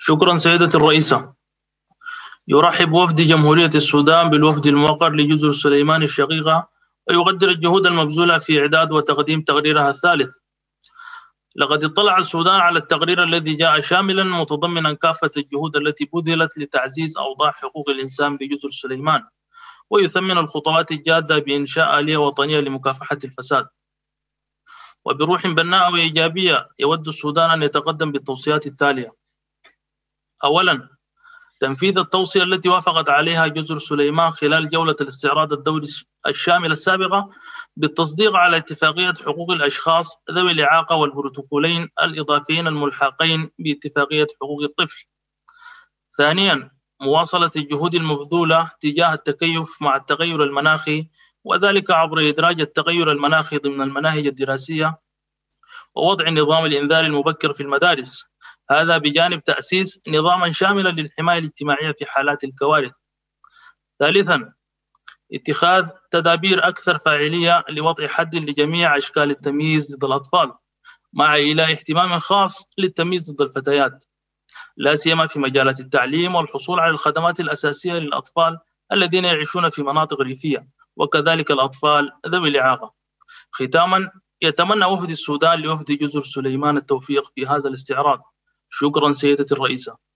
شكرا سيدة الرئيسة. يرحب وفد جمهورية السودان بالوفد الموقر لجزر سليمان الشقيقة، ويقدر الجهود المبذولة في إعداد وتقديم تقريرها الثالث. لقد اطلع السودان على التقرير الذي جاء شاملا متضمنا كافة الجهود التي بذلت لتعزيز أوضاع حقوق الإنسان بجزر سليمان، ويثمن الخطوات الجادة بإنشاء آلية وطنية لمكافحة الفساد. وبروح بناءة وإيجابية يود السودان أن يتقدم بالتوصيات التالية. أولا، تنفيذ التوصية التي وافقت عليها جزر سليمان خلال جولة الاستعراض الدوري الشاملة السابقة بالتصديق على اتفاقية حقوق الأشخاص ذوي الإعاقة والبروتوكولين الإضافيين الملحقين باتفاقية حقوق الطفل. ثانيا، مواصلة الجهود المبذولة تجاه التكيف مع التغير المناخي، وذلك عبر إدراج التغير المناخي ضمن المناهج الدراسية ووضع نظام الإنذار المبكر في المدارس، هذا بجانب تأسيس نظاما شاملا للحماية الاجتماعية في حالات الكوارث. ثالثا، اتخاذ تدابير أكثر فاعلية لوضع حد لجميع أشكال التمييز ضد الأطفال، مع إيلاء اهتمام خاص للتمييز ضد الفتيات، لا سيما في مجالات التعليم والحصول على الخدمات الأساسية للأطفال الذين يعيشون في مناطق ريفية، وكذلك الأطفال ذوي الإعاقة. ختاما، يتمنى وفد السودان لوفد جزر سليمان التوفيق في هذا الاستعراض. شكرا سيدة الرئيسة.